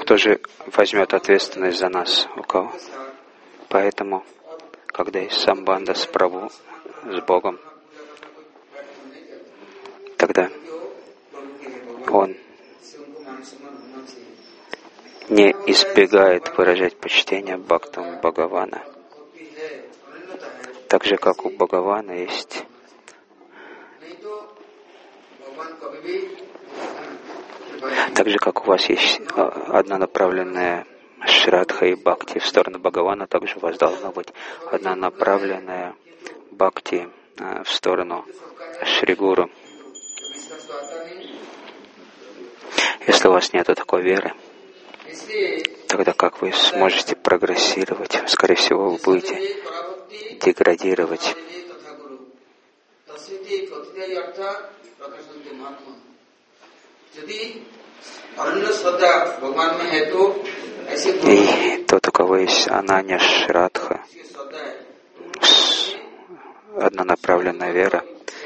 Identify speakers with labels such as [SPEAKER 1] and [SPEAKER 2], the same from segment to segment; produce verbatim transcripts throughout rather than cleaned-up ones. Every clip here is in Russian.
[SPEAKER 1] кто же возьмет ответственность за нас? У кого? Поэтому, когда есть самбанда с Прабху, с Богом, тогда он не избегает выражать почтение бхактам Бхагавана. Так же, как у Бхагавана есть так же, как у вас есть однонаправленная Шрадха и Бхакти в сторону Бхагавана, также у вас должна быть однонаправленная Бхакти в сторону Шри Гуру. Если у вас нет такой веры, тогда как вы сможете прогрессировать? Скорее всего, вы будете деградировать. И тот, у кого есть Ананья Шрадха, однонаправленная вера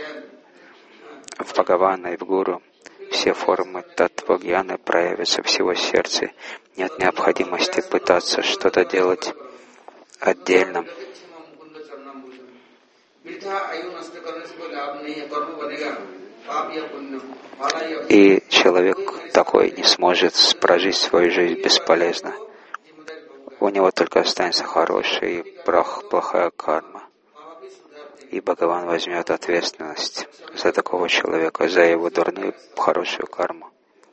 [SPEAKER 1] в Бхагавана и в Гуру, все формы татвагьяны проявятся в его сердце. Нет необходимости пытаться что-то делать отдельно. И человек такой не сможет прожить свою жизнь бесполезно. У него только останется хорошая и плохая карма. И Бхагаван возьмет ответственность за такого человека, за его дурную, хорошую карму.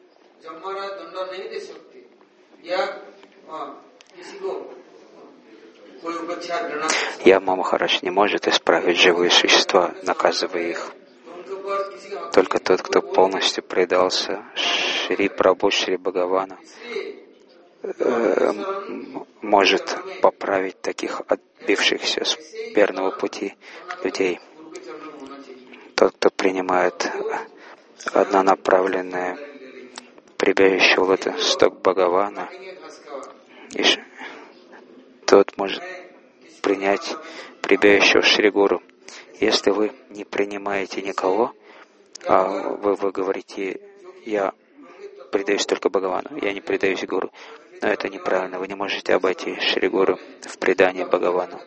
[SPEAKER 1] Яма Махарадж не может исправить живые существа, наказывая их. Только тот, кто полностью предался Шри Прабху, Шри Бхагавану, э, может поправить таких отбившихся с верного пути людей. Тот, кто принимает однонаправленное прибежище в это сток Бхагавана, и тот может принять прибежище в Шри Гуру. Если вы не принимаете никого, а вы, вы говорите, я предаюсь только Бхагавану, я не предаюсь Гуру, но это неправильно. Вы не можете обойти Шри Гуру в предании Бхагавану.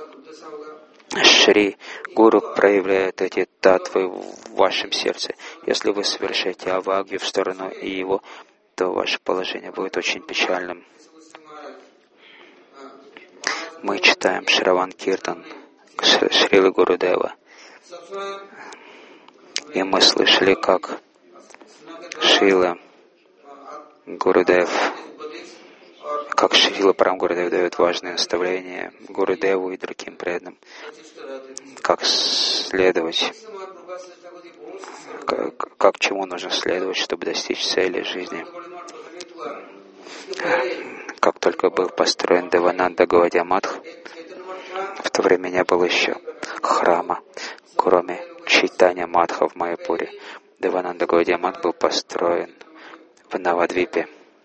[SPEAKER 1] Шри Гуру проявляет эти татвы в вашем сердце. Если вы совершаете авагью в сторону его, то ваше положение будет очень печальным. Мы читаем Шраван Киртан Шрилы Гурудева, и мы слышали, как Шрила Гурудев, как Шрила Прам Гурудев дает важные наставления Гурудеву и другим преданным, как следовать, как, как чему нужно следовать, чтобы достичь цели жизни. Как только был построен Девананда Гаудия Матх, в то время не было еще храма, кроме Чайтанья Матха в Майяпуре. Девананда Гаудия Матх был построен в Навадвипе.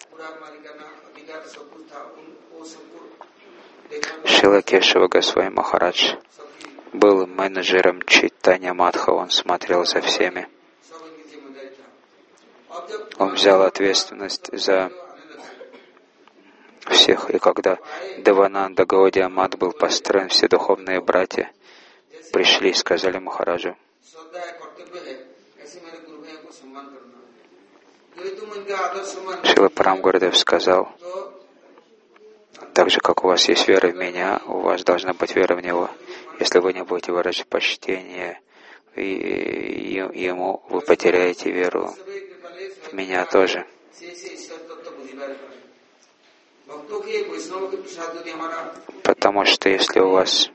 [SPEAKER 1] Шрила Кешава Госвами Махарадж был менеджером Чайтанья Матха, он смотрел за всеми. Он взял ответственность за всех, и когда Девананда Гаудия Мат был построен, все духовные братья пришли и сказали Махараджу: Шрила Парам Гурудев сказал: так же, как у вас есть вера в меня, у вас должна быть вера в него. Если вы не будете выражать почтение и, и, ему, вы потеряете веру в меня тоже. Потому что если у вас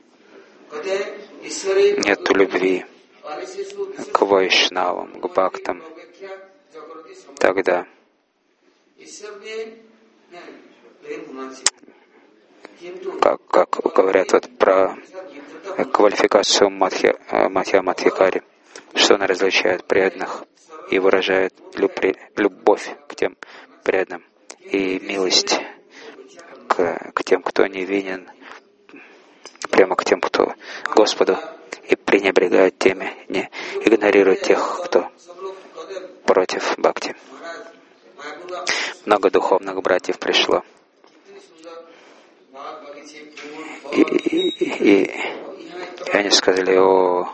[SPEAKER 1] нет любви к вайшнавам, к бхактам, тогда как, как говорят вот про квалификацию Мадхья, Мадхья Мадхикари, что она различает преданных и выражает любовь к тем преданным и милость к, к тем, кто невинен, прямо к тем, кто Господу, и пренебрегает теми, не игнорирует тех, кто против бхакти. много духовных братьев пришло. И, и, и, и они сказали, о,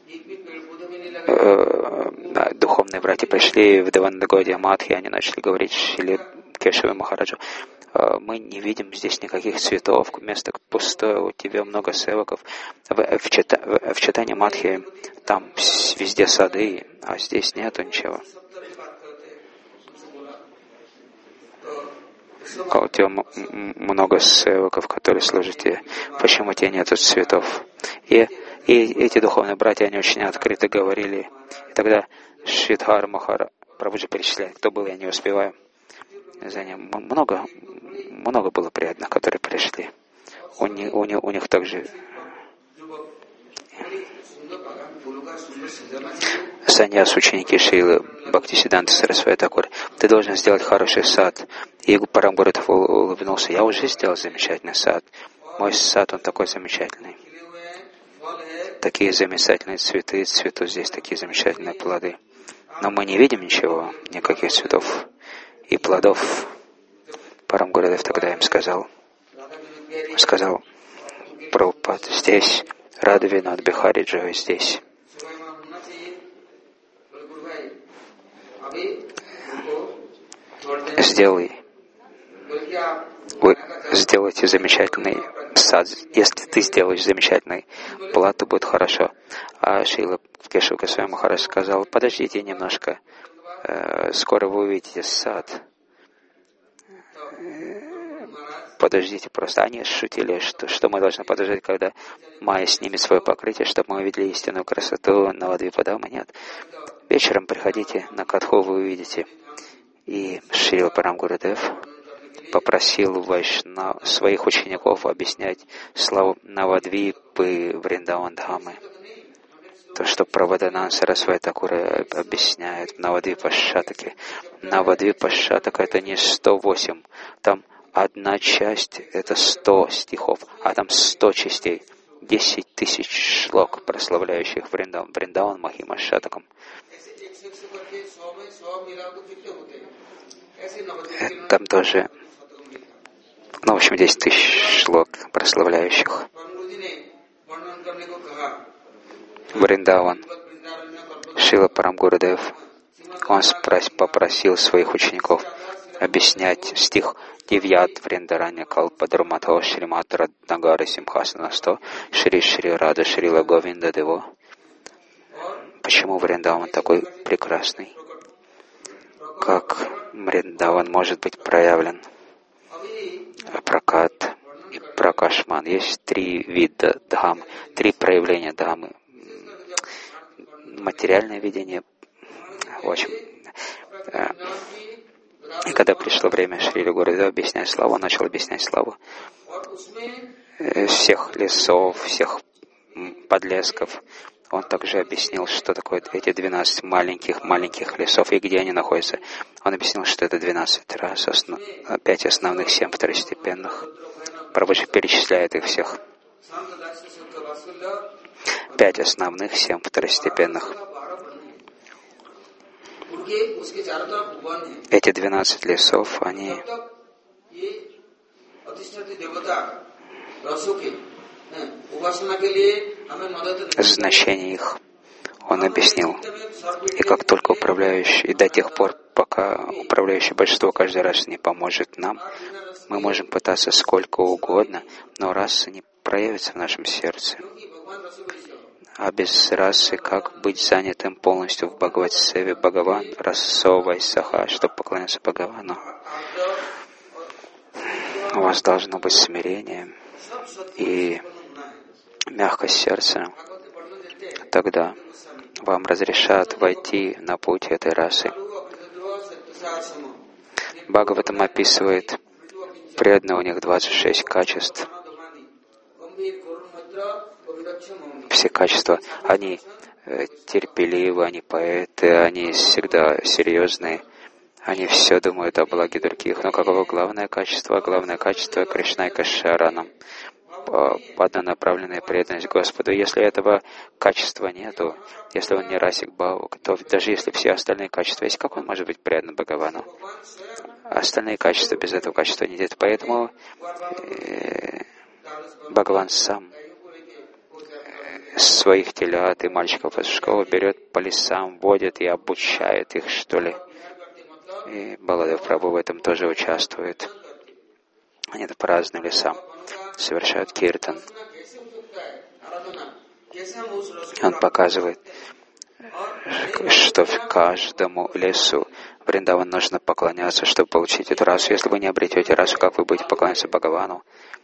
[SPEAKER 1] э, духовные братья пришли в Девандагодия Мадхи, они начали говорить Шриле Кешаве Махараджу: мы не видим здесь никаких цветов, место пустое, у тебя много севаков. В, в, чита, в, в читании Мадхи там везде сады, а здесь нету ничего. А у тебя много севаков, которые служат тебе. Почему у тебя нету цветов? И, и эти духовные братья, они очень открыто говорили. И тогда Шридхар Махара Прабхуджи перечисляет, кто был, я не успеваю. За ним много, много было преданных, которые пришли. У них, у них, у них также саньяс, ученики Шрилы Бхактисиданта Сарасвати Такур. Ты должен сделать хороший сад. И Парамгурудев улыбнулся. Я уже сделал замечательный сад. Мой сад, он такой замечательный. Такие замечательные цветы, цветут здесь такие замечательные плоды. Но мы не видим ничего, никаких цветов и плодов. Парамгурудев тогда им сказал, сказал, Прабхупад, здесь Рада Винод Бихари Джой, здесь. Сделай, вы сделаете замечательный сад. Если ты сделаешь замечательный плод, то будет хорошо. А Шрила Кешава Госвами Махарадж сказал, подождите немножко, скоро вы увидите сад. Подождите просто. Они шутили, что, что мы должны подождать, когда Майя снимет свое покрытие, чтобы мы увидели истинную красоту Навадвипадамы. Нет. Вечером приходите на Катху, вы увидите. И Шрила Парамгурудев попросил Вайшнав, своих учеников объяснять славу Навадвипы Вриндаван-дхамы. То, что Прабхадананда Сарасвати Такур объясняет в Навадвипа-шатаке. Навадвипа-шатака — это не сто восемь. Там одна часть — это сто стихов, а там сто частей. Десять тысяч шлок, прославляющих Вриндаван, Вриндаван Махима Шатакам. Там тоже, ну, в общем, десять тысяч шлок, прославляющих Вриндаван. Шрила Парамгурудев, он спрос, попросил своих учеников объяснять стих Дивьят Вриндараня Калпадруматхо Шримат Раднагары Симхасанасто Шри Шри Рада Шрила Говинда Дево. Почему Вриндаван такой прекрасный? Как Вриндаван может быть проявлен? Пракат и Пракашман. Есть три вида дхам, три проявления дхамы. Материальное видение, в общем. И когда пришло время Шрила Гурудева объяснять славу, он начал объяснять славу всех лесов, всех подлесков. Он также объяснил, что такое эти двенадцать маленьких-маленьких лесов и где они находятся. Он объяснил, что это двенадцать раз, основ... пять основных, семь второстепенных. Прабхуджи перечисляет их всех. Пять основных, семь второстепенных. Эти двенадцать лесов, они значение их он объяснил. И как только управляющий, и до тех пор, пока управляющее большинство каждый раз не поможет нам, мы можем пытаться сколько угодно, но раса не проявится в нашем сердце. А без расы, как быть занятым полностью в Бхагават-севе Бхагаван, расовой саха, чтобы поклоняться Бхагавану? У вас должно быть смирение и мягкость сердца. Тогда вам разрешат войти на путь этой расы. Бхагаватам описывает преданные, у них двадцать шесть качеств. Все качества, они э, терпеливы, они поэты, они всегда серьезные, они все думают о благе других. Но каково главное качество? Главное качество — Кришнайка Шаранам. однонаправленная преданность Господу. Если этого качества нету, если он не расик бхавук, то даже если все остальные качества есть, как он может быть предан Бхагавану? Остальные качества без этого качества не идет. Поэтому э, Бхагаван сам своих телят и мальчиков из школы берет по лесам, водит и обучает их, что ли. И Баладев Прабху в этом тоже участвует. Они по разным лесам совершают киртан. Он показывает, что в каждому лесу Вриндаван нужно поклоняться, чтобы получить эту расу. Если вы не обретете расу, как вы будете поклоняться Бхагавану?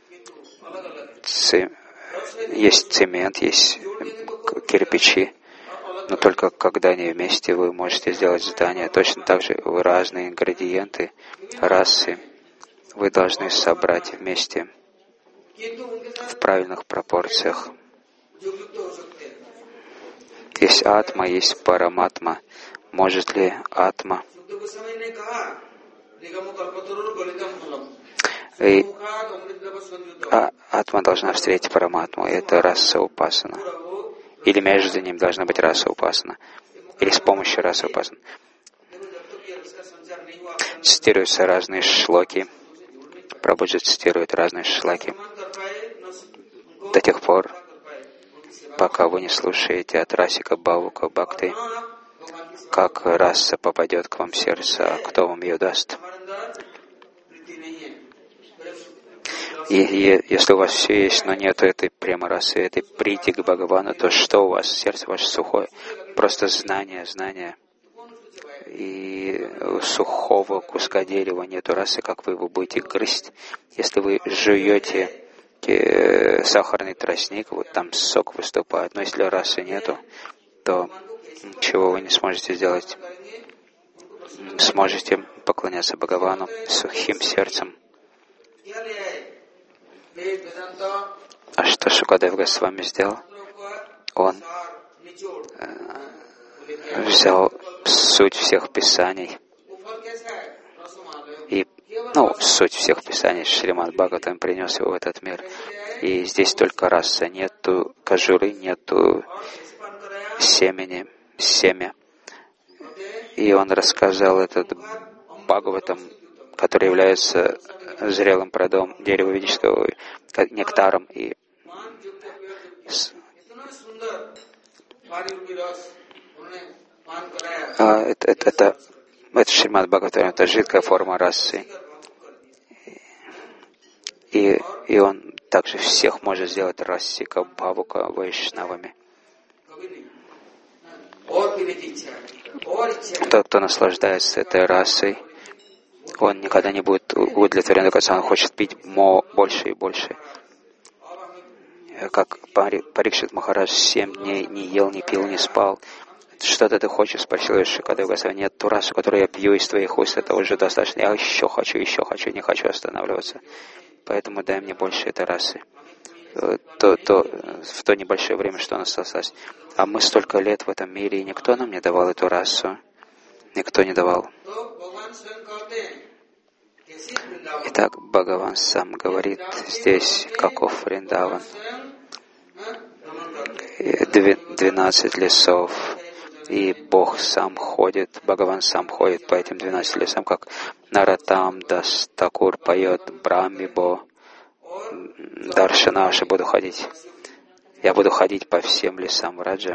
[SPEAKER 1] Ц... Есть цемент, есть кирпичи, но только когда они вместе, вы можете сделать здание. Точно так же вы разные ингредиенты, расы, вы должны собрать вместе в правильных пропорциях. Есть атма, есть параматма. Может ли атма и а, атма должна встретить параматму, и это раса упасана. Или между ними должна быть раса упасана. Или с помощью расы упасана. Цитируются разные шлоки. Прабхуджи цитирует разные шлаки. До тех пор, пока вы не слушаете от расика бхавука бхакти, как раса попадет к вам в сердце, а кто вам ее даст? И, и если у вас все есть, но нет этой прямо расы, этой прити к Бхагавану, то что у вас? Сердце ваше сухое. Просто знание, знание. И у сухого куска дерева нету расы, как вы его будете грызть. Если вы жуете сахарный тростник, вот там сок выступает, но если расы нету, то ничего вы не сможете сделать. Сможете поклоняться Бхагавану сухим сердцем. А что Шукадев Госвами сделал? Он э, взял суть всех писаний и, ну, суть всех писаний Шримад Бхагаватам принес его в этот мир. И здесь только раса, нету кожуры, нету семени, семя. И он рассказал этот Бхагаватам, который является зрелым плодом дерева ведического, нектаром. И а, это, это, это, это Шримад Бхагаватам, это жидкая форма расы. И, и он также всех может сделать расика, бхавука, вайшнавами. Тот, кто наслаждается этой расой, он никогда не будет удовлетворен, до конца он хочет пить больше и больше. Как Парикшит Махарадж семь дней не ел, не пил, не спал. Что-то ты хочешь? Спросил Шукадев Госвами. Нет, ту расу, которую я пью из твоих уст, это уже достаточно. Я еще хочу, еще хочу, не хочу останавливаться. Поэтому дай мне больше этой расы. То, то, в то небольшое время, что у нас осталось. А мы столько лет в этом мире, и никто нам не давал эту расу. Никто не давал. Итак, Бхагаван сам говорит здесь, каков Вриндаван. Двенадцать лесов, и Бог сам ходит, Бхагаван сам ходит по этим двенадцати лесам, как Наратам Дас Такур поет Брамибо Даршанаши, буду ходить. Я буду ходить по всем лесам Раджа,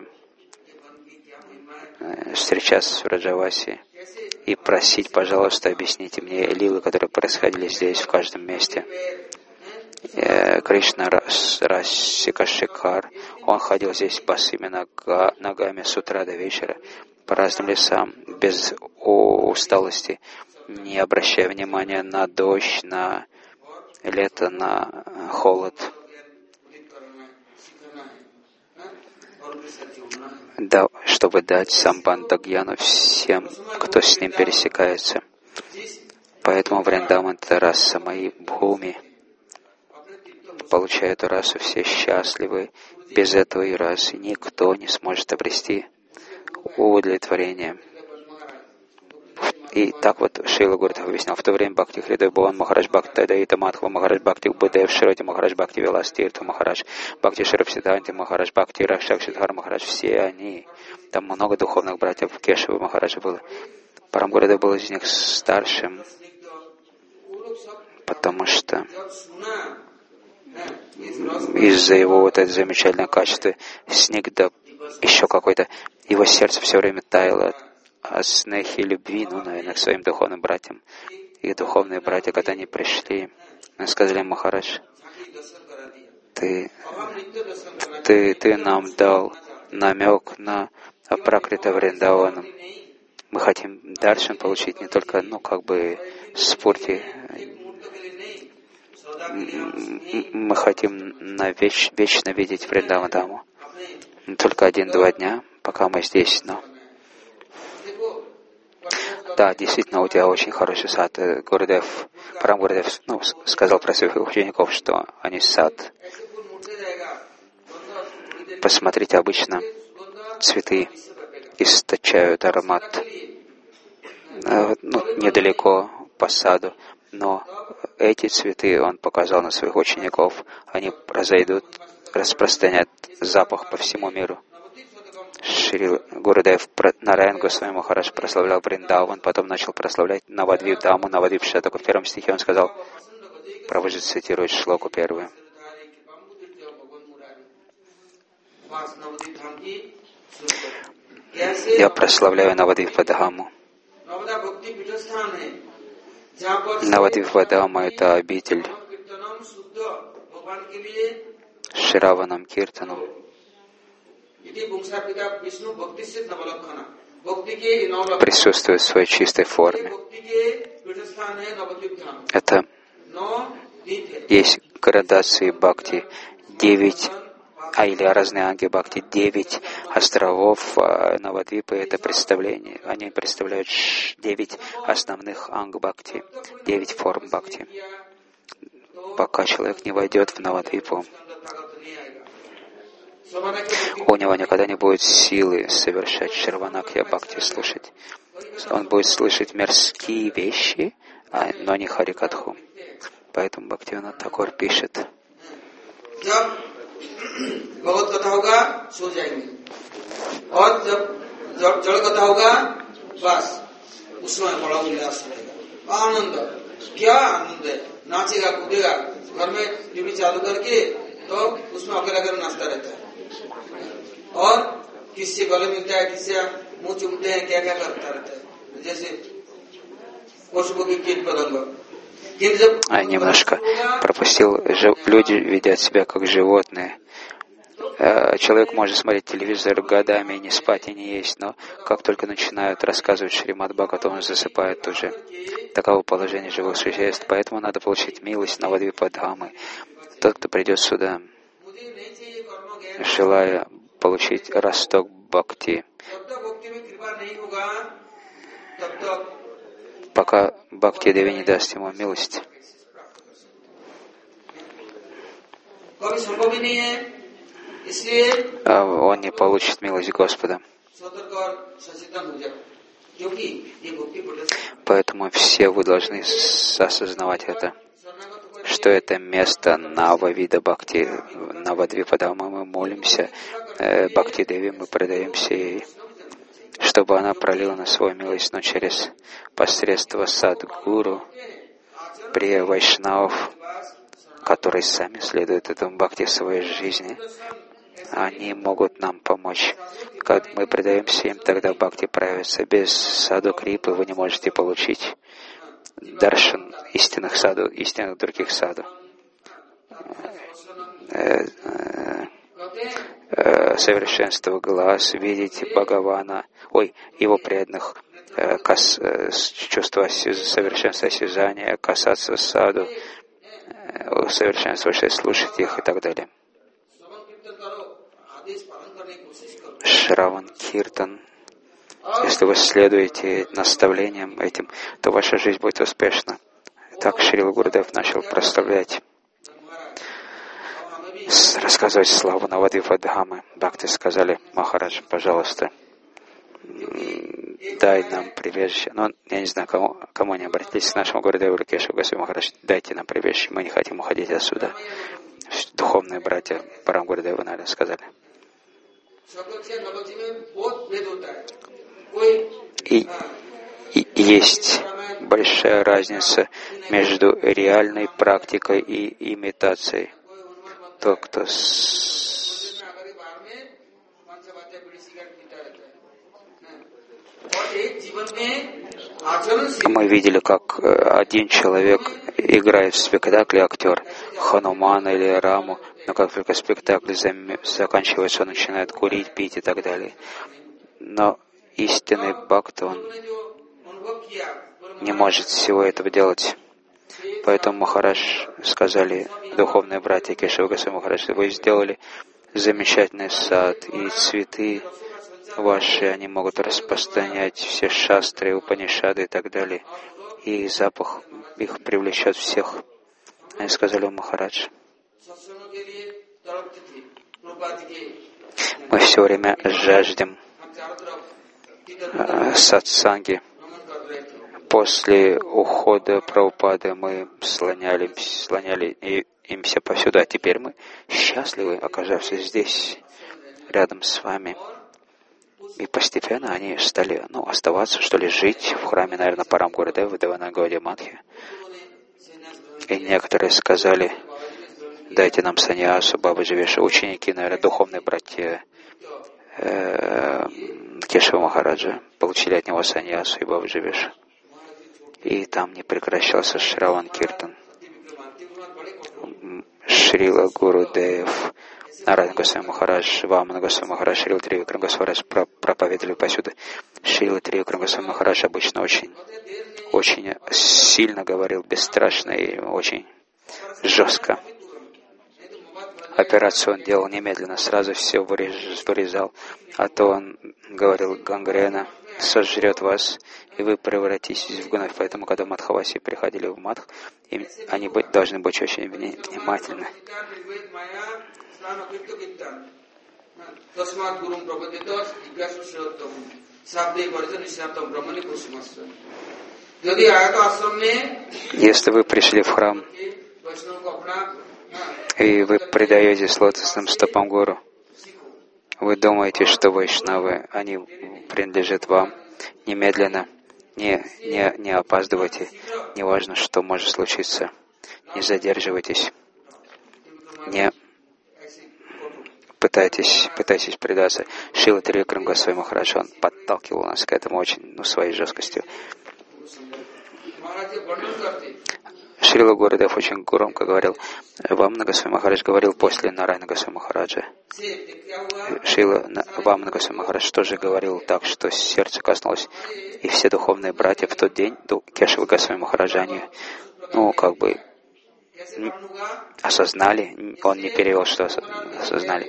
[SPEAKER 1] встречаться с Раджаваси и просить, пожалуйста, объясните мне лилы, которые происходили здесь, в каждом месте. Кришна Расика Шикар, он ходил здесь босыми нога, ногами с утра до вечера по разным лесам, без усталости, не обращая внимания на дождь, на лето, на холод. Да, чтобы дать самбандагьяну всем, кто с ним пересекается. Поэтому Вриндаван — это раса моей бхуми. Получая эту расу, все счастливы. Без этой расы никто не сможет обрести удовлетворение. И так вот Шрила Гурдев объяснял. В то время Бхакти Хридой Бхаван Махарадж Бхакти Тадаита Мадхава Махарадж Бхакти Будев Широти Махарадж Бхакти Вилас Тиртха Махарадж Бхакти Шарапсиданти Махарадж Бхакти Ракшакшидхар Махарадж. Все они, там много духовных братьев, Кешева Махараджа было. Парам Гурдев был из них старшим, потому что из-за его вот это замечательное качество снигда, еще какой-то, его сердце все время таяло о снехе любви, ну, наверное, к своим духовным братьям. И духовные братья, когда они пришли, сказали: Махарадж, ты, ты, ты нам дал намек на Апракрита Вриндавана. Мы хотим даршан получить, не только, ну, как бы, спурти. Мы хотим на веч, вечно видеть Вриндавандаму. Только один-два дня, пока мы здесь, но... Да, действительно, у тебя очень хороший сад. Гурдев, Парам Гурдев, ну, сказал про своих учеников, что они сад. Посмотрите, обычно цветы источают аромат, ну, недалеко по саду, но эти цветы он показал на своих учеников, они разойдут, распространят запах по всему миру. Шри Гурудев Нараян Госвами Махарадж прославлял Вриндаван, потом начал прославлять Навадвип Даму, Навадвип Шатаку. В первом стихе он сказал, Прабхуджи цитирует шлоку первую. Я прославляю Навадвипа Дхаму. Навадвипа Дхама — это обитель Шраванам Киртану. Присутствует в своей чистой форме. Это есть градации бхакти, девять, а или разные анги бхакти, девять островов Навадвипы — это представление. Они представляют девять основных анг бхакти, девять форм бхакти. Пока человек не войдет в Навадвипу, у него никогда не будет силы совершать шраванакья бхакти, слушать. Он будет слышать мирские вещи, но не харикатху. Поэтому Бхактивинода Тхакур пишет.
[SPEAKER 2] और किससे गले मिलता है, किससे मुंह चुमते हैं, क्या क्या करता रहता है, जैसे पशु की कीट पतंग.
[SPEAKER 1] Немножко пропустил. Люди ведут себя как животные. Человек может смотреть телевизор годами, не спать и не есть, но как только начинают рассказывать Шримад Бхагаватам, он засыпает уже. Таково положение живых существ. Поэтому надо получить милость Навадвипа Дхамы. Тот, кто придет сюда, желая получить росток бхакти, пока Бхакти Деви не даст ему милость, он не получит милость Господа. Поэтому все вы должны осознавать это, что это место Нававида Бхакти, Навадвипа Дхамы. Мы молимся э, Бхакти Деви, мы предаемся ей, чтобы она пролила на свою милость, но через посредство Садгуру, при вайшнавов, которые сами следуют этому Бхакти в своей жизни, они могут нам помочь. Когда мы предаемся им, тогда Бхакти проявится. Без саду крипы вы не можете получить даршан истинных саду, истинных других саду. Совершенство глаз, видеть Бхагавана, ой, его преданных, кас, чувство совершенства осязания, касаться саду, усовершенствоваться, слушать их и так далее. Шраван Киртан. Если вы следуете наставлениям этим, то ваша жизнь будет успешна. Так Шрила Гурудев начал прославлять, рассказывать славу Навадвипа Дхамы. Бхакти сказали: Махарадж, пожалуйста, дай нам прибежище. Но я не знаю, кому, кому они обратились, к нашему Гурудеву Кешаву Госвами Махарадж, дайте нам прибежище, мы не хотим уходить отсюда. Духовные братья Парам Гурудева, наверное, сказали. И, и есть большая разница между реальной практикой и имитацией. Тот, кто с... Мы видели, как один человек играет в спектакле, актер Ханумана или Раму, но как только спектакль заканчивается, он начинает курить, пить и так далее. Но истинный бхакт, он не может всего этого делать. Поэтому Махарадж сказали, духовные братья Кешава Госвами Махарадж, вы сделали замечательный сад, и цветы ваши, они могут распространять все шастры, упанишады и так далее. И запах их привлечет всех. Они сказали, Махарадж, мы все время жаждем э, сатсанги. После ухода Прабхупады мы слоняли, слоняли имся повсюду, а теперь мы счастливы, оказавшись здесь, рядом с вами. И постепенно они стали ну, оставаться, что ли, жить в храме, наверное, Парам Гурудева, Девана Гаудия Мадхи. И некоторые сказали, дайте нам саньясу, Бабаджи Веша. Ученики, наверное, духовные братья э, Кешава Махараджа получили от него саньясу и Бабаджи Веша. И там не прекращался Шраван Киртан. Шрила Гурудев, Нарайан Госвами Махарадж, Вамана Госвами Махарадж, Шрила Тривикрам Госвами Махарадж проповедовали повсюду. Шрила Тривикрам Госвами Махарадж обычно очень, очень сильно говорил, бесстрашно и очень жестко. Операцию он делал немедленно, сразу все вырезал. А то он говорил, гангрена сожрет вас, и вы превратитесь в гнойь. Поэтому, когда Мадхаваси приходили в Мадх, им, они быть, должны быть очень внимательны. Если вы пришли в храм, и вы предаетесь лотосным стопам Гуру, вы думаете, что вайшнавы, они принадлежат вам, немедленно, не, не, не опаздывайте, не важно, что может случиться, не задерживайтесь, не пытайтесь, пытайтесь предаться. Шрила Тривикрам Госвами Махарадж, он подталкивал нас к этому очень, ну, своей жесткостью. Шрила Гурудев очень громко говорил. Вамана Госвами Махарадж говорил после Нарайана Госвами Махараджа. Шрила Вамана Госвами Махарадж тоже говорил так, что сердце коснулось. И все духовные братья в тот день, Кешава Госвами Махараджа, они, ну, как бы осознали, он не перевел, что осознали.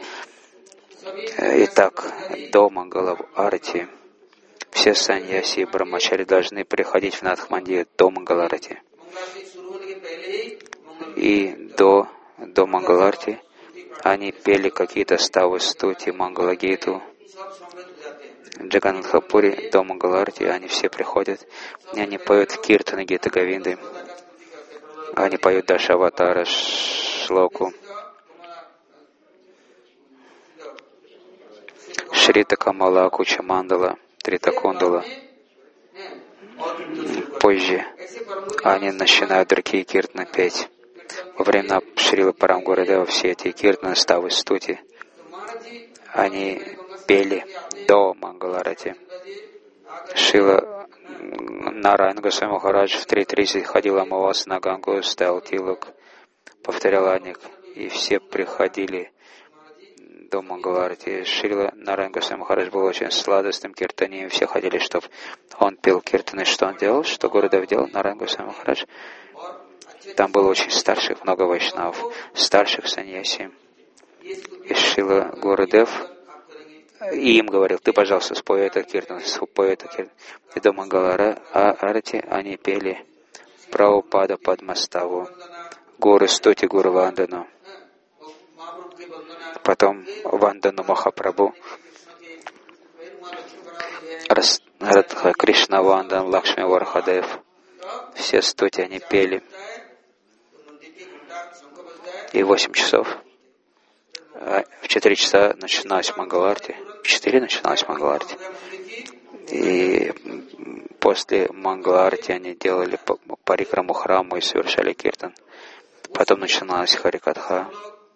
[SPEAKER 1] Итак, до Мангалав Арати все саньяси и брамачари должны приходить в Надхмандир до Мангаларати. И до, до Мангаларти они пели какие-то ставы, стути, Мангалагиту, Джаганатхапури, до Мангаларти, они все приходят, и они поют Киртаны Гита Говинды, они поют Дашаватара Шлоку, Шрита Камала Куча Мандала, Трита Кундала. Позже они начинают другие киртаны петь. Во времена Шрилы Парам Гурудева все эти киртаны, ставы, стути, они пели до Мангаларати. Шрила Нарайан Госвами Махарадж в три тридцать ходил, омывался на Гангу, ставил тилок, повторял адник, и все приходили до Мангаларати. Шрила Нарайан Госвами Махарадж был очень сладостным киртанием, все хотели, чтобы он пел киртаны. Что он делал? Что Гурудев делал? Нарайан Госвами Махарадж. Там было очень старших, много вайшнавов, старших саньяси. И Шрила Гурудев и им говорил, ты, пожалуйста, спой этот киртан, спой этот киртан. И до Мангалара Арати они пели Прабхупада Падмаставу, Гуру Стути Гуру Вандану. Потом Вандану Махапрабху. Раз, Радха Кришнавандан, Лакшми Вархадев. Все стути они пели. И в восемь часов, в четыре часа начиналась Мангаларти, в четыре начиналась Мангаларти. И после Мангаларти они делали парикраму храму и совершали киртан. Потом начиналась Харикатха.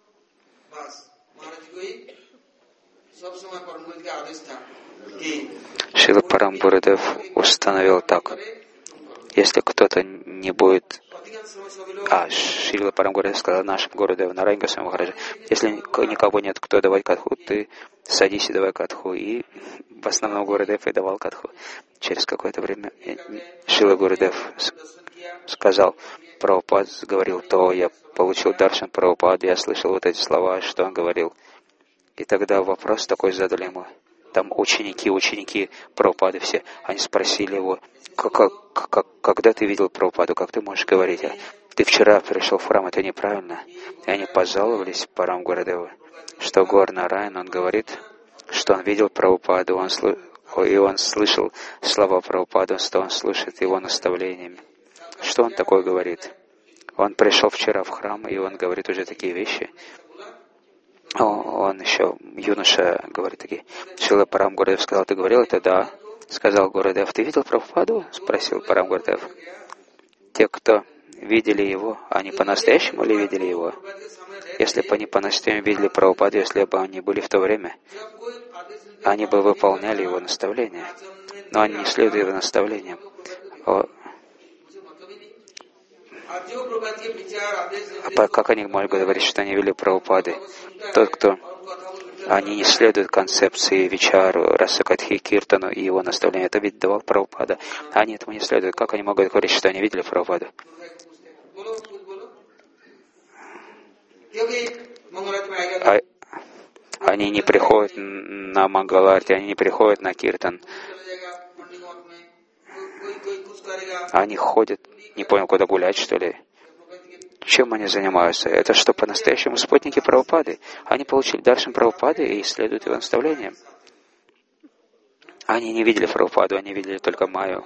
[SPEAKER 1] Шрила Парам Гурудев установил так: если кто-то не будет... А, Шрила Парам Гурудев сказал нашему Гурудеву Нараяне Госвами Махараджа: если никого нет, кто давать катху, ты садись и давай катху. И в основном Гурудев и давал катху. Через какое-то время Шрила Гурудев сказал: Прабхупад говорил то, я получил даршан Прабхупады, я слышал вот эти слова, что он говорил. И тогда вопрос такой задали ему. Там ученики, ученики Прабхупады все, они спросили его: как, как, как, когда ты видел Прабхупаду, как ты можешь говорить? А ты вчера пришел в храм, это неправильно. И они пожаловались Парам Гурудеву, что Гор Нараян, он говорит, что он видел Прабхупаду, он слы... и он слышал слова Прабхупады, что он слышит его наставлениями. Что он такое говорит? Он пришел вчера в храм, и он говорит уже такие вещи. Он еще, юноша, говорит такие. Шрила Парам Гурудев сказал: ты говорил это? Да. Сказал Гурудев: ты видел Прабхупаду? Спросил Парам Гурудев. Те, кто видели его, они по-настоящему ли видели его? Если бы они по-настоящему видели Прабхупаду, если бы они были в то время, они бы выполняли его наставления. Но они не следуют его наставлениям. А как они могут говорить, что они вели Прабхупады? Тот, кто... Они не следуют концепции Вичару, Расакатхи, Киртану и его наставлению. Это ведь давал Прабхупада. Они этому не следуют. Как они могут говорить, что они видели Прабхупаду? А они не приходят на Мангаларти, они не приходят на Киртан. Они ходят, не понял, куда гулять, что ли. Чем они занимаются? Это что, по-настоящему спутники Прабхупады? Они получили даршан Прабхупады и следуют его наставлениям. Они не видели Прабхупаду, они видели только Майю.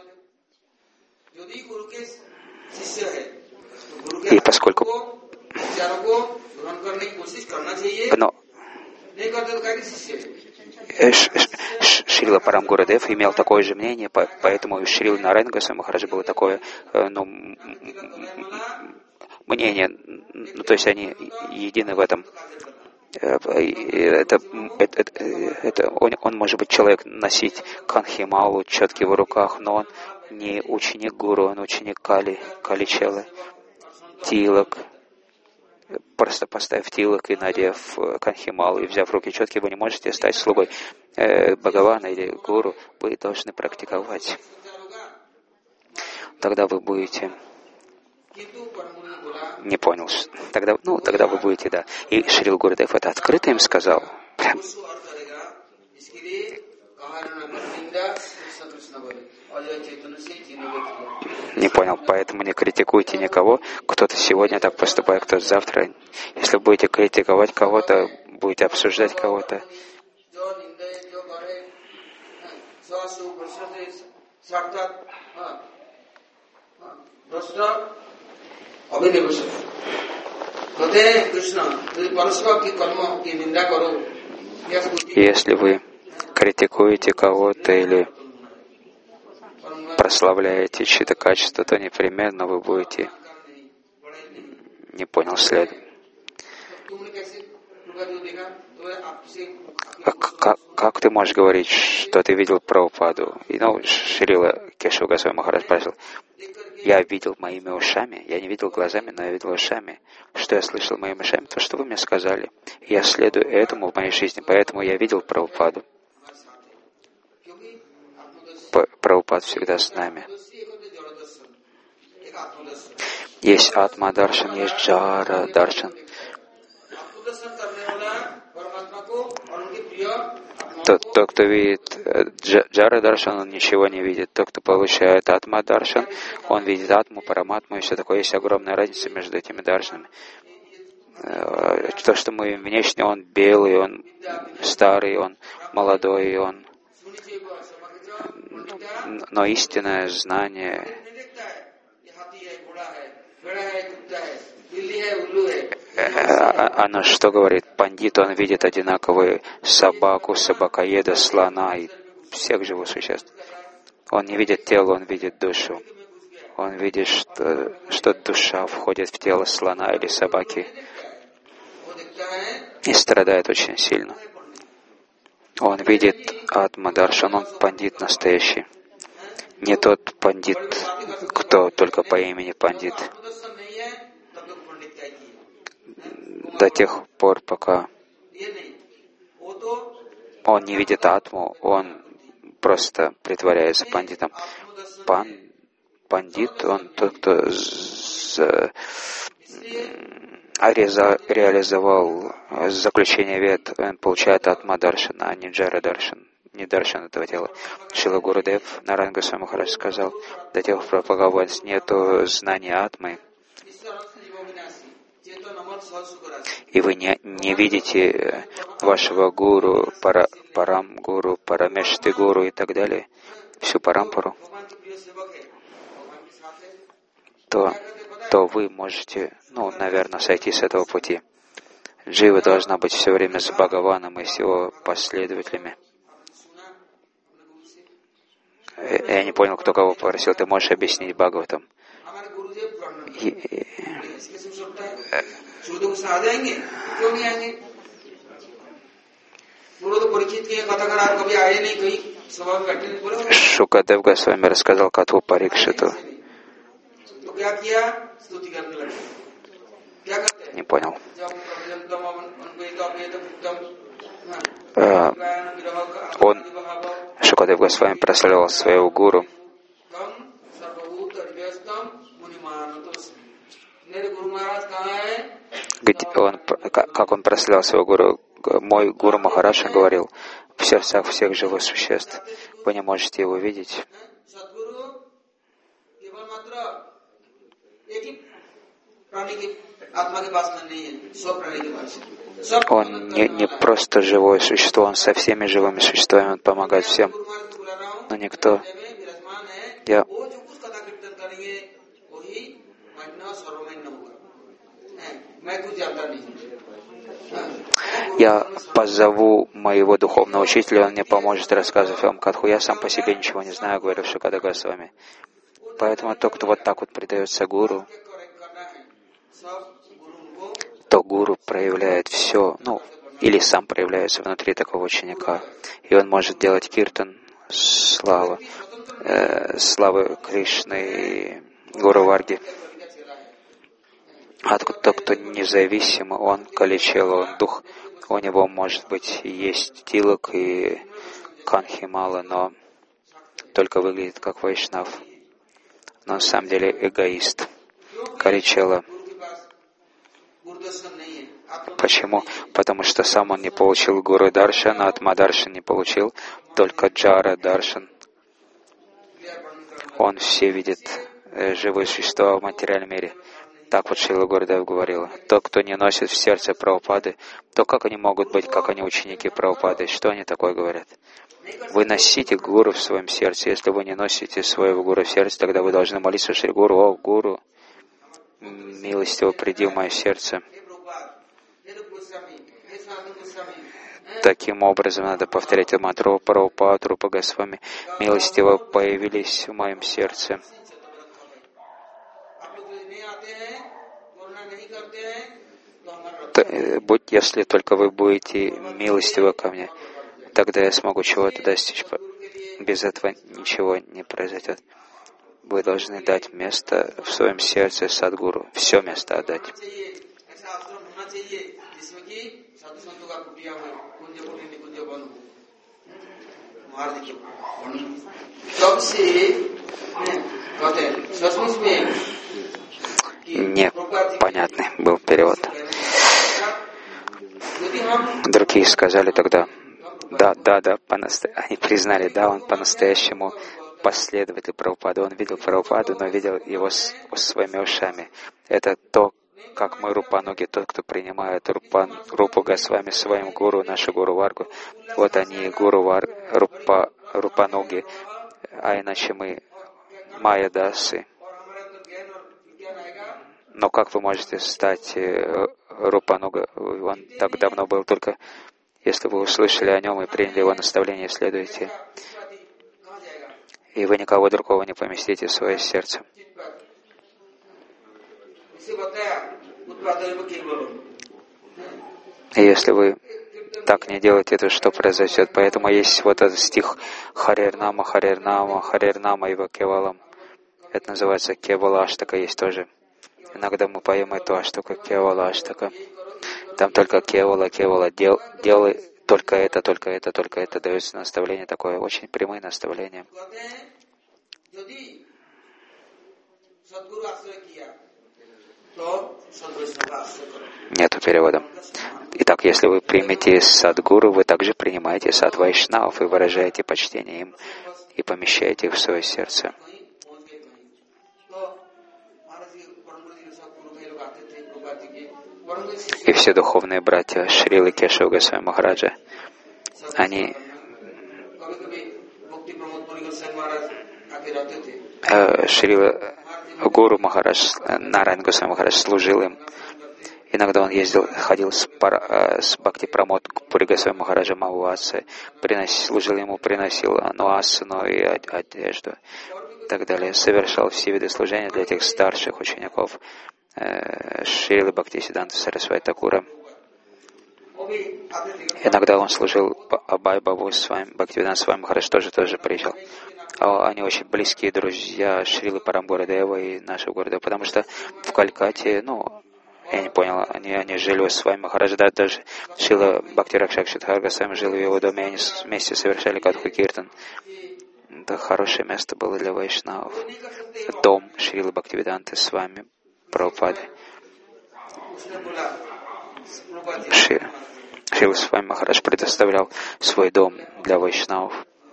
[SPEAKER 1] И поскольку... Но... Шрила Парам Гурудев имел такое же мнение, поэтому у Шрилы Нараяна Госвами Махараджа было такое, ну, мнение, ну, то есть они едины в этом. Это, это, это, это он, он может быть человек, носить канхималу, четки в руках, но он не ученик гуру, он ученик Кали, Каличелы, тилок. Просто поставив тилок и надев канхималу и взяв в руки четки, вы не можете стать слугой э, Бхагавана или гуру. Вы должны практиковать. Тогда вы будете... Не понял. Тогда, ну, тогда вы будете, да. И Шрила Гурудев это открыто им сказал. Прям. Не понял, поэтому не критикуйте никого. Кто-то сегодня так поступает, кто-то завтра. Если будете критиковать кого-то, будете обсуждать кого-то, если вы критикуете кого-то или прославляете чьи-то качества, то непременно вы будете... Не понял след. А как, как ты можешь говорить, что ты видел Прабхупаду? И, ну, Шрила Кешава Госвами Махарадж спросил: я видел моими ушами, я не видел глазами, но я видел ушами. Что я слышал моими ушами? То, что вы мне сказали. Я следую этому в моей жизни, поэтому я видел Прабхупаду. Прабхупад всегда с нами. Есть Атма Даршан, есть Джара Даршан. Тот, тот, кто видит Джара Даршан, он ничего не видит. Тот, кто получает Атма Даршан, он видит Атму, Параматму и все такое. Есть огромная разница между этими даршанами. То, что мы внешне, он белый, он старый, он молодой, он но истинное знание, оно что говорит? Пандит, он видит одинаковые собаку, собакоеда, слона и всех живых существ. Он не видит тело, он видит душу. Он видит, что, что душа входит в тело слона или собаки и страдает очень сильно. Он видит Атма-даршан, он пандит настоящий. Не тот пандит, кто только по имени пандит. До тех пор, пока он не видит Атму, он просто притворяется пандитом. Пан, пандит, он тот, кто з, реза, реализовал заключение вед, он получает Атма-даршан, а не Джара-даршан, не даршан этого тела. Шрила Гурудев Нараян Госвами Махарадж сказал, до тех пор, пока у вас нет знания Атмы, и вы не, не видите вашего гуру, пара, парам гуру, парамешты гуру и так далее, всю парампару, то, то вы можете, ну, наверное, сойти с этого пути. Джива должна быть все время с Бхагаваном и с его последователями. Я не понял, кто кого попросил. Ты можешь объяснить Бхагаватам? И, и, Шукадев Госвами рассказал Катху Парикшиту. Не понял. А, он, Шукадев Госвами, прославлял своего гуру. Где он, как он прославлял своего гуру? Мой гуру Махарадж говорил, в сердцах всех живых существ. Вы не можете его видеть. Он не, не просто живое существо, он со всеми живыми существами, он помогает всем. Но никто... Я... Я позову моего духовного учителя, он мне поможет рассказывать вам Катху. Я сам по себе ничего не знаю, говорю Шукадев Госвами. Поэтому тот, кто вот так вот предается гуру, то гуру проявляет все, ну, или сам проявляется внутри такого ученика. И он может делать киртан, славу, э, славы Кришны и Гуру Варги. А тот, кто независимый, он Каличела, он дух, у него может быть есть тилок и канхимала, но только выглядит как вайшнав. Но на самом деле эгоист. Каличела. Почему? Потому что сам он не получил Гуру Даршан, а Атма Даршан не получил, только Джара Даршан. Он все видит живые существа в материальном мире. Так вот Шрила Гурудев говорила. Тот, кто не носит в сердце Прабхупады, то как они могут быть, как они ученики Прабхупады? Что они такое говорят? Вы носите Гуру в своем сердце. Если вы не носите своего Гуру в сердце, тогда вы должны молиться Шри Гуру: «О, Гуру, милостиво приди в мое сердце». Таким образом надо повторять мантру Прабхупад, Рупа Госвами: «Милостиво появились в моем сердце». Будь, если только вы будете милостивы ко мне, тогда я смогу чего-то достичь. Без этого ничего не произойдет. Вы должны дать место в своем сердце Садгуру, все место отдать. Непонятный был перевод. Другие сказали тогда: да, да, да, по-настоя... они признали, да, он по-настоящему последователь Прабхупады. Он видел Прабхупаду, но видел его с... своими ушами. Это то, как мы Рупануги, тот, кто принимает Рупан... Рупу Госвами своим гуру, нашу Гуру Варгу. Вот они, Гуру Вар... Рупа... Рупануги, а иначе мы майя-дасы. Но как вы можете стать Рупануга? Он так давно был, только если вы услышали о нем и приняли его наставление, следуйте. И вы никого другого не поместите в свое сердце. И если вы так не делаете, то что произойдет? Поэтому есть вот этот стих Харирнама, Харирнама, Харирнама Ива Кевалам. Это называется Кевала Аштака, есть тоже. Иногда мы поем эту Аштаку, Кевала Аштака. Там только Кевала, Кевала, дел, делай только это, только это, только это. Дается наставление такое, очень прямые наставления. Нету перевода. Итак, если вы примете Садгуру, вы также принимаете Сад Вайшнавов и выражаете почтение им и помещаете их в свое сердце. И все духовные братья Шрилы Кешава Госвами Махараджа, они э, Шрила Гуру Махарадж, Нараян Госвами Махарадж служил им. Иногда он ездил, ходил с, пара, с Бхакти Прамод Пури Госвами Махараджа Мавуасе, служил ему, приносил ануасану и одежду и так далее. Совершал все виды служения для этих старших учеников Шрилы Бхактисиданта Сарасвати Такура. Иногда он служил Абай Бабу с вами, Бхактивиданта Свами Махарадж тоже, тоже приезжал. Они очень близкие друзья Шрилы Парамгура Дева и нашего города, потому что в Калькатте, ну, я не понял, они, они жили с вами Махараджа, да, даже Шрила Бхакти Ракшакшидхар Госвами жил в его доме, они вместе совершали Катху Киртан. Это хорошее место было для вайшнавов. Дом Шрилы Бхактивиданты с вами Прабхупады. Шрила Свами Махарадж предоставлял свой дом для вайшнавов.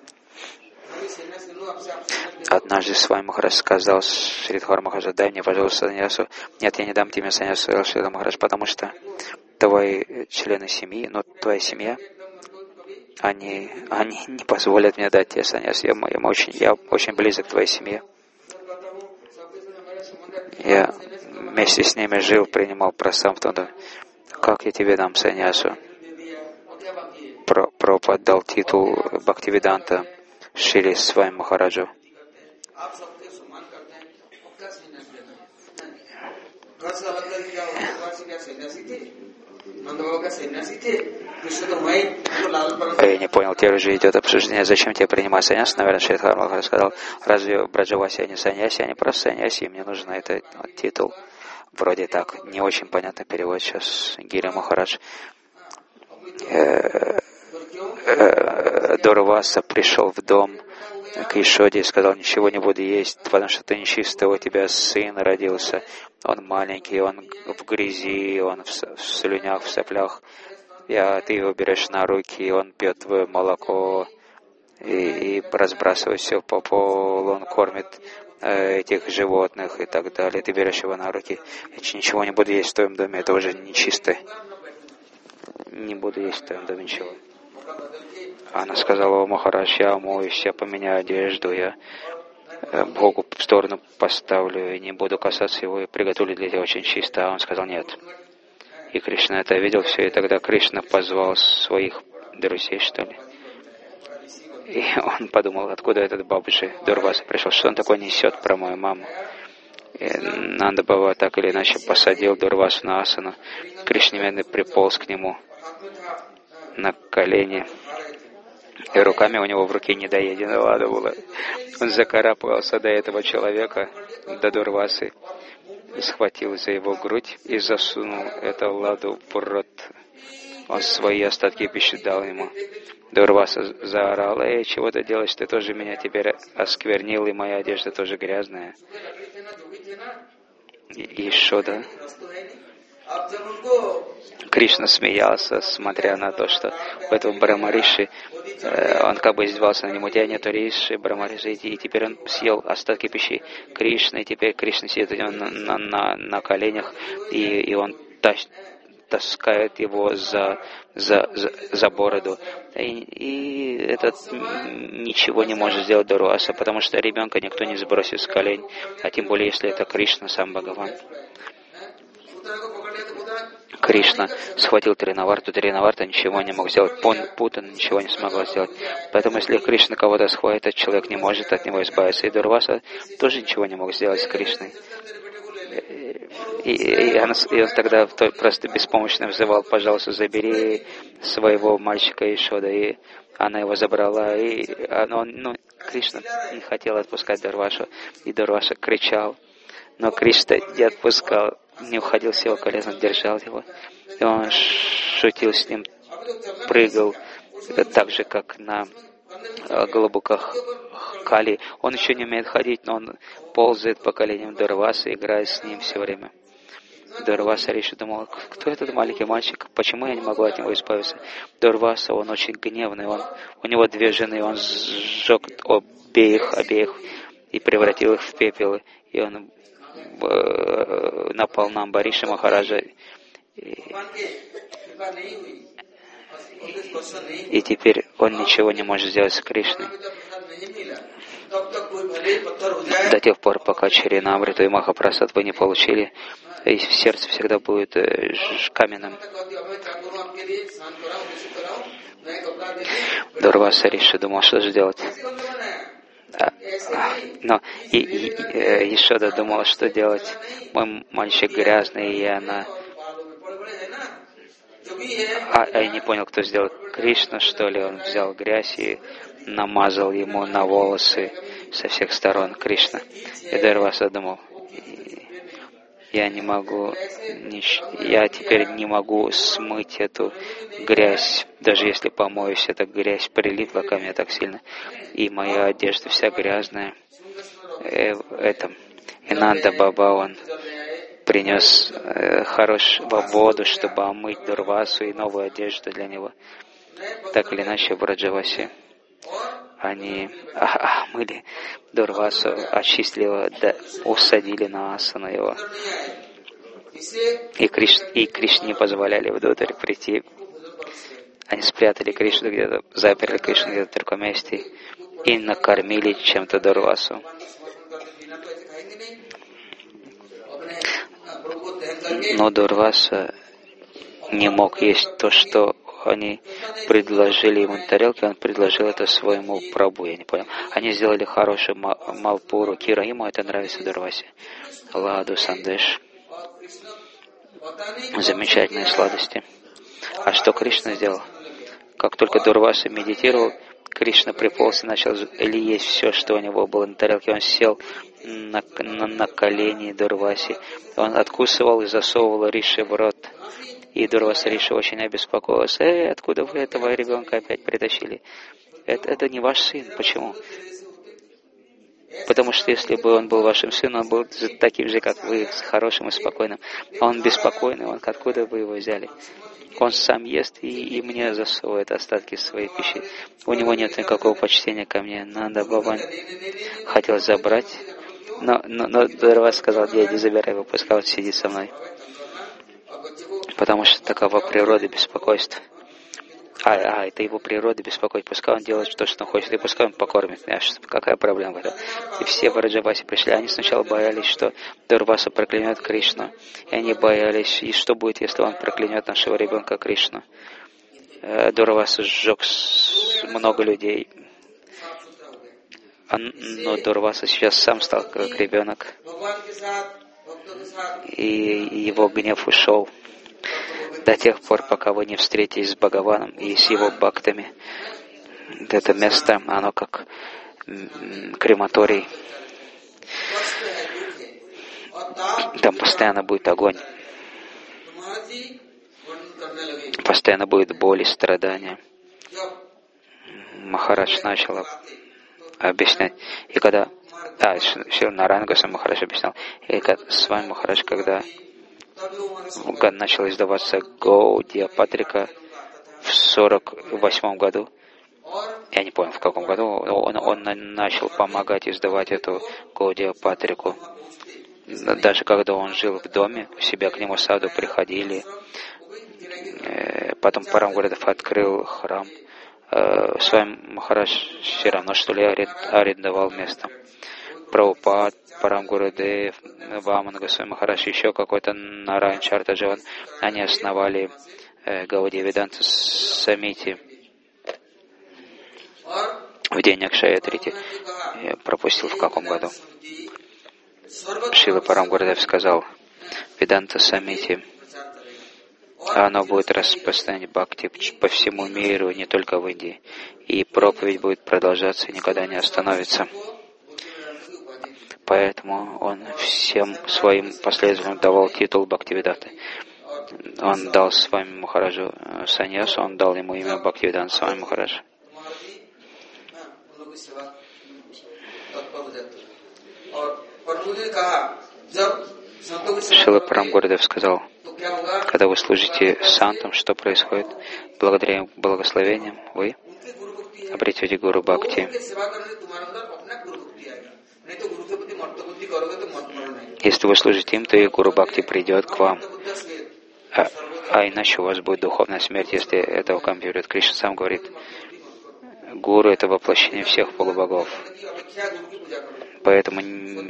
[SPEAKER 1] Однажды Свами Махарадж сказал Шридхар Махараджа: дай мне, пожалуйста, саньясу. Нет, я не дам тебе саньясу, сказал Шридхар Махарадж, потому что твои члены семьи, но твоя семья, они, они не позволят мне дать тебе саньясу. Я, я, очень, я очень близок к твоей семье. Я вместе с ними жил, принимал прасамптану. Как я тебе дам саньясу? Прабхупада дал титул Бхактивиданта Шри Свами Махараджу. Я не понял, теперь уже идет обсуждение, зачем тебе принимать саньясу. Наверное, Шридхар Махарадж сказал, разве Браджаваси они саньяси, они просто саньяси, и мне нужен этот титул. Вроде так, не очень понятный перевод сейчас. Гири Махарадж. Дурваса пришел в дом к Ишоде и сказал: ничего не буду есть, потому что ты нечистый, у тебя сын родился. Он маленький, он в грязи, он в, в слюнях, в соплях. Я, ты его берешь на руки, он пьет твое молоко и, и разбрасывает все по полу, он кормит э, этих животных и так далее. Ты берешь его на руки. Я ничего не буду есть в твоем доме, это уже нечисто. Не буду есть в твоем доме ничего. Она сказала: о, Махарадж, я омоюсь, я поменяю одежду, я Богу в сторону поставлю и не буду касаться его, и приготовлю для тебя очень чисто. А он сказал: нет. И Кришна это видел все, и тогда Кришна позвал своих друзей, что ли. И он подумал, откуда этот бабуджи Дурваса пришел, что он такое несет про мою маму. И Нанда Бава так или иначе посадил Дурвасу на асану. Кришна медленно приполз к нему на колени. И руками у него в руке недоеденная лада была. Он закарабкался до этого человека, до Дурвасы, схватил за его грудь и засунул эту ладу в рот. Он свои остатки пищи дал ему. Дурваса заорал: эй, чего ты делаешь? Ты тоже меня теперь осквернил, и моя одежда тоже грязная. И Ишода. Кришна смеялся, смотря на то, что у этого Брамариши, э, он как бы издевался на нему: у тебя нету риши, Брамариши, и теперь он съел остатки пищи Кришны, и теперь Кришна сидит у него на, на, на, на коленях, и, и он тащ, таскают его за, за, за, за бороду. И, и этот ничего не может сделать Дурваса, потому что ребенка никто не сбросит с колен, а тем более, если это Кришна, сам Бхагаван. Кришна схватил Тринаварту, Тринаварта ничего не мог сделать, Путана ничего не смогла сделать. Поэтому, если Кришна кого-то схватит, этот человек не может от него избавиться. И Дурваса тоже ничего не мог сделать с Кришной. И, и, он, и он тогда просто беспомощно взывал: пожалуйста, забери своего мальчика Ишода. И она его забрала, и он, ну, Кришна не хотел отпускать Дурвашу, и Дурваша кричал. Но Кришна не отпускал, не уходил с его колен, он держал его. И он шутил с ним, прыгал так же, как на голубуках Кали. Он еще не умеет ходить, но он ползает по коленям Дурвасы, играет с ним все время. Дурваса Риши думал: кто этот маленький мальчик, почему я не могу от него избавиться? Дурваса, он очень гневный, он, у него две жены, он сжег обеих, обеих и превратил их в пепел, и он э, напал на Амбариша Махараджа. И, и теперь он ничего не может сделать с Кришной. До тех пор, пока Чаринамриту и Махапрасад вы не получили, и в сердце всегда будет э, каменным. Дурваса Риши думал, что же делать. А, а, но и, и, и Ишода думала, что делать. Мой мальчик грязный, и она... А, а я не понял, кто сделал. Кришна, что ли? Он взял грязь и намазал ему на волосы со всех сторон. Кришна. И Дурваса думал: я не могу, я теперь не могу смыть эту грязь. Даже если помоюсь, эта грязь прилипла ко мне так сильно. И моя одежда вся грязная. Э, это. И Нанда Баба, он принес э, хорошую воду, чтобы омыть Дурвасу и новую одежду для него. Так или иначе, в Браджавасе они омыли Дурвасу, очистили его, да, усадили на асану его. И, Криш, и Кришне не позволяли внутрь прийти. Они спрятали Кришну где-то, заперли Кришну где-то в другом месте и накормили чем-то Дурвасу. Но Дурваса не мог есть то, что они предложили ему на тарелке, он предложил это своему прабху, я не понял. Они сделали хорошую малпуру кира, ему это нравится Дурвасе. Ладу, сандеш. Замечательные сладости. А что Кришна сделал? Как только Дурваса медитировал, Кришна приполз и начал или есть все, что у него было на тарелке. Он сел на, на, на колени Дурвасе. Он откусывал и засовывал Риши в рот. И Дурваса Риши очень обеспокоился. «Эй, откуда вы этого ребенка опять притащили? Это, это не ваш сын. Почему? Потому что если бы он был вашим сыном, он был таким же, как вы, хорошим и спокойным. А он беспокойный, он откуда вы его взяли? Он сам ест и, и мне засовывает остатки своей пищи. У него нет никакого почтения ко мне. Нанда Баба хотел забрать, но, но, но Дурваса сказал: я не забирай его, пускай он сидит со мной. Потому что такова природа беспокойства. А, а, это его природа беспокоить. Пускай он делает то, что он хочет, и пускай он покормит меня. Какая проблема в этом? И все в Браджавасе пришли. Они сначала боялись, что Дурваса проклянет Кришну. И они боялись, и что будет, если он проклянет нашего ребенка Кришну. Дурваса сжег много людей. Но Дурваса сейчас сам стал как ребенок. И его гнев ушел. До тех пор, пока вы не встретитесь с Бхагаваном и с его бхактами. Это место, оно как крематорий. Там постоянно будет огонь. Постоянно будет боль и страдания. Махарадж начал объяснять. И когда... А, Шри Нарайана Госвами Махарадж объяснял. И с вами Махарадж, когда начала издаваться Гаудия Патрика в сорок восьмом году. Я не помню, в каком году. Он, он начал помогать издавать эту Гаудия Патрику. Даже когда он жил в доме, у себя к нему в саду приходили Потом Парам Гурудев открыл храм. Э, с вами Махарадж все равно, что ли, арендовал место. Прабхупад, Парам Гурудев, Вамана Госвами Махарадж, еще какой-то Нараян Чартадживан, они основали э, Гаудия Веданта Самити в день Акшая Трити. Я пропустил в каком году. Шрила Парам Гурудев сказал, Веданта Самити, оно будет распространять бхакти по всему миру, не только в Индии. И проповедь будет продолжаться и никогда не остановится. Поэтому он всем своим последователям давал титул Бхактивидаты. Он дал Свами Махараджу саньясу, он дал ему имя Бхактивиданта Свами Махарадж. Шрила Парам Гурудев сказал, когда вы служите сантам, что происходит? Благодаря им благословениям вы обретете Гуру Бхакти. Если вы служите им, то и Гуру Бхакти придет к вам. А, а иначе у вас будет духовная смерть, если этого к вам придет. Кришна сам говорит, Гуру — это воплощение всех полубогов. Поэтому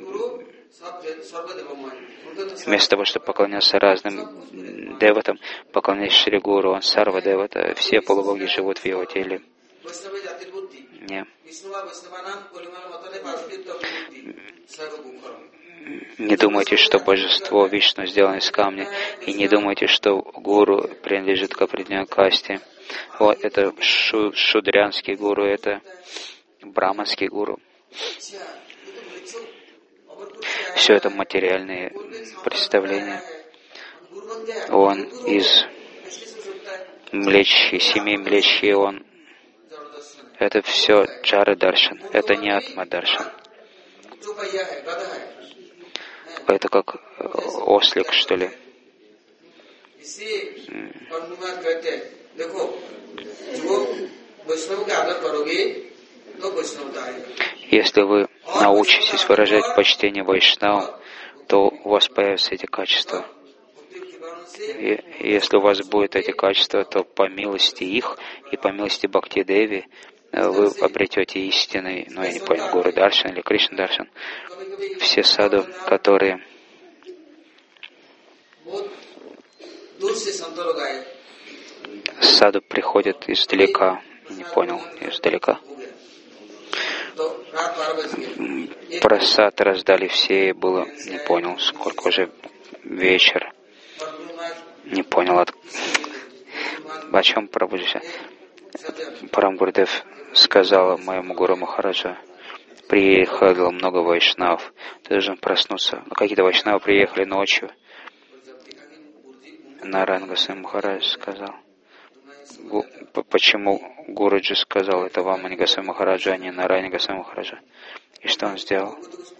[SPEAKER 1] вместо того, чтобы поклоняться разным деватам, поклоняясь Шри Гуру, он сарва девата, все полубоги живут в его теле. Не. Не думайте, что божество Вишну сделано из камня, и не думайте, что гуру принадлежит к определенной касте. Вот это шу, шудрянский гуру, это браманский гуру. Все это материальные представления. Он из млечьей семьи, млечьей, он. Это все Джара Даршан, это не Атма Даршан. Это как ослик, что ли. Если вы научитесь выражать почтение Вайшнавам, то у вас появятся эти качества. И если у вас будут эти качества, то по милости их и по милости Бхакти Деви вы обретете истинный, ну я не понял, Гуру Даршан или Кришна Даршан. Все саду, которые саду приходят издалека, не понял, издалека. Просад раздали все, и было, не понял, сколько уже вечер. Не понял, от... о чем пробудишься. Парам Гурудев сказала моему Гуру Махараджа, приехало много вайшнавов, ты должен проснуться. Но какие-то вайшнавы приехали ночью. Нараян Госвами Махарадж сказал, почему Гуруджи сказал это вам, а не Госвами Махараджа, а не Нараян Госвами Махараджа. И что он сделал?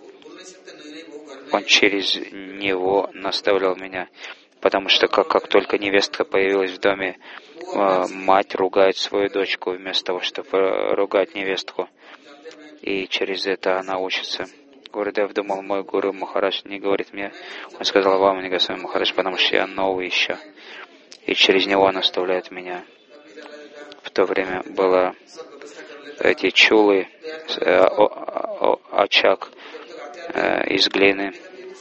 [SPEAKER 1] Он через него наставлял меня. Потому что как, как только невестка появилась в доме, мать ругает свою дочку вместо того, чтобы ругать невестку. И через это она учится. Гурудев думал, мой Гуру Махарадж не говорит мне. Он сказал вам, не Госвами Махарадж, потому что я новый еще. И через него он наставляет меня. В то время было эти чулы, очаг из глины.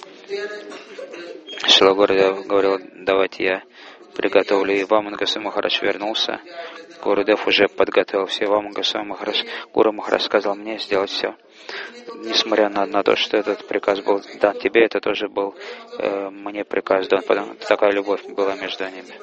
[SPEAKER 1] Шрила Гурудев говорил, давайте я приготовлю. И Вамана Госвами Махарадж вернулся. Гурудев уже подготовил все. Вамана Госвами Махарадж, Гуру Махарадж сказал мне сделать все. Несмотря на, на то, что этот приказ был дан тебе, это тоже был э, мне приказ дан, потому что такая любовь была между ними.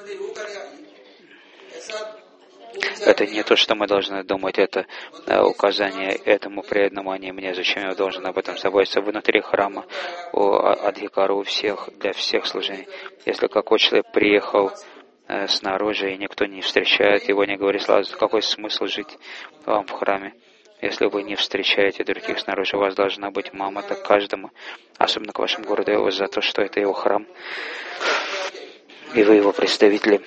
[SPEAKER 1] Это не то, что мы должны думать, это э, указание этому преданному, а не мне. Зачем я должен об этом заботиться? Внутри храма у Адхикару, у всех, для всех служений. Если какой человек приехал э, снаружи, и никто не встречает его, не говорит, какой смысл жить вам в храме? Если вы не встречаете других снаружи, у вас должна быть мамата к каждому, особенно к вашему Гурудеву, за то, что это его храм, и вы его представители.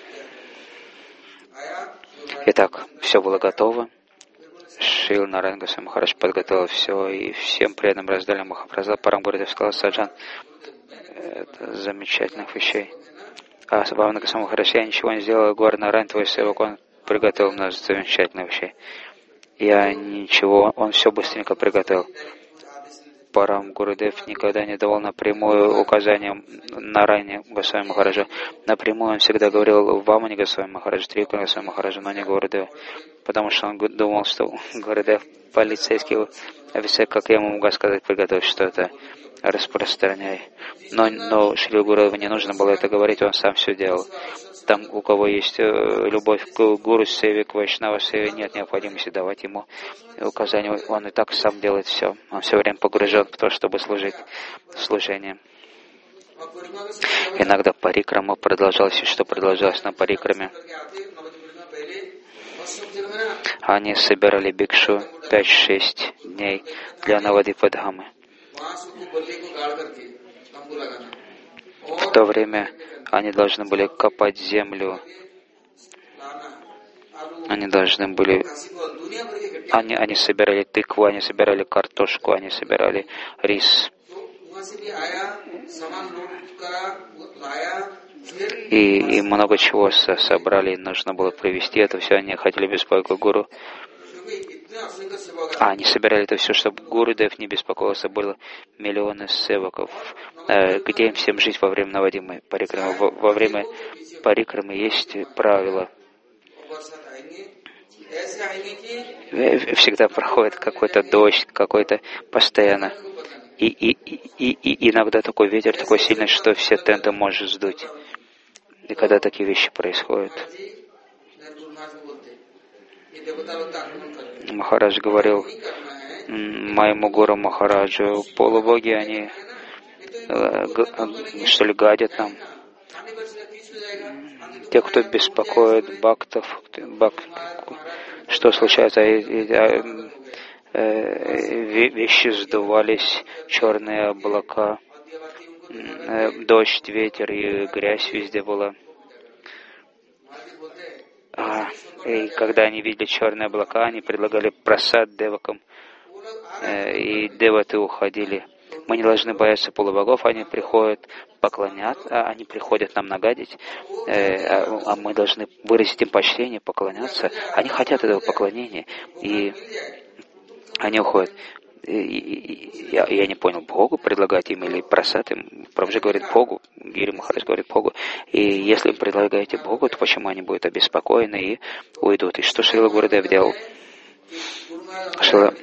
[SPEAKER 1] Итак, все было готово. Шрила Нараян Госвами Махарадж подготовил все, и всем преданным раздали Махапрасад. Парам Гурудев сказал, Саджан, это замечательных вещей. А Бхавана Госвами Махарадж, я ничего не сделал, Гуарнарайн, твой севак, он приготовил нас замечательно вообще. Я ничего, он все быстренько приготовил. Парам Гурудев никогда не давал напрямую указания Нарайне Госвами Махараджа. Напрямую он всегда говорил Вамане Госвами Махараджа, Трипурне Госвами Махараджа, но не Гурудев. Потому что он думал, что Гурудев полицейский офицер, как я ему могу сказать, приготовить что-то, распространяй. Но, но Шри Гурудеву не нужно было это говорить, он сам все делал. Там, у кого есть любовь к гуру севе, к вайшнава севе, нет необходимости давать ему указания. Он и так сам делает все. Он все время погружен в то, чтобы служить служением. Иногда парикрама продолжалась, и что продолжалось на парикраме. Они собирали бикшу пять-шесть дней для Навадипадхамы. В то время они должны были копать землю, они должны были, они, они собирали тыкву, они собирали картошку, они собирали рис. И, и много чего собрали, нужно было привезти это все, они хотели беспокоить гуру. А они собирали это все, чтобы Гурудев не беспокоился. Было миллионы севаков. Где им всем жить во время Навадимы парикрамы? Во, во время парикрамы есть правила. Всегда проходит какой-то дождь, какой-то постоянно. И, и, и, и иногда такой ветер такой сильный, что все тенты может сдуть. И когда такие вещи происходят. Махарадж говорил моему гуру Махараджу, полубоги, они э, что ли гадят нам. Те, кто беспокоит бхактов, бак, что случается, э, э, вещи сдувались, черные облака, э, дождь, ветер и грязь везде была. А, и когда они видели черные облака, они предлагали прасад девакам, э, и деваты уходили. Мы не должны бояться полубогов, они приходят поклоняться, они приходят нам нагадить, э, а, а мы должны выразить им почтение, поклоняться. Они хотят этого поклонения, и они уходят. И, и, и, я, я не понял, Богу предлагать им или прасад им? Прабхуджи говорит Богу, Гири Махарадж говорит Богу. И если им предлагаете Богу, то почему они будут обеспокоены и уйдут? И что Шрила Гурудев делал? Шрила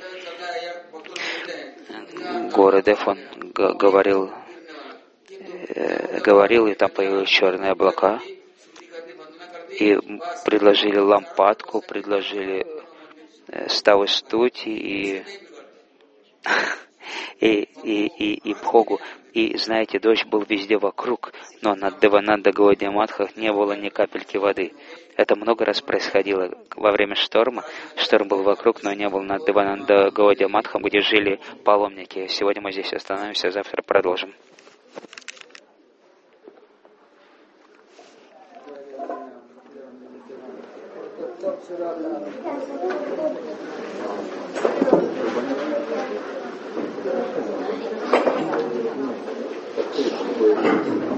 [SPEAKER 1] Гурудев, он г- говорил, э, говорил, и там появились черные облака, и предложили лампадку, предложили э, ставы стути и И, и, и, и Богу. И, знаете, дождь был везде вокруг, но над Девананда Гаудиаматхах не было ни капельки воды. Это много раз происходило во время шторма. Шторм был вокруг, но не был над Девананда Гаудиаматхом, где жили паломники. Сегодня мы здесь остановимся, завтра продолжим. Thank you.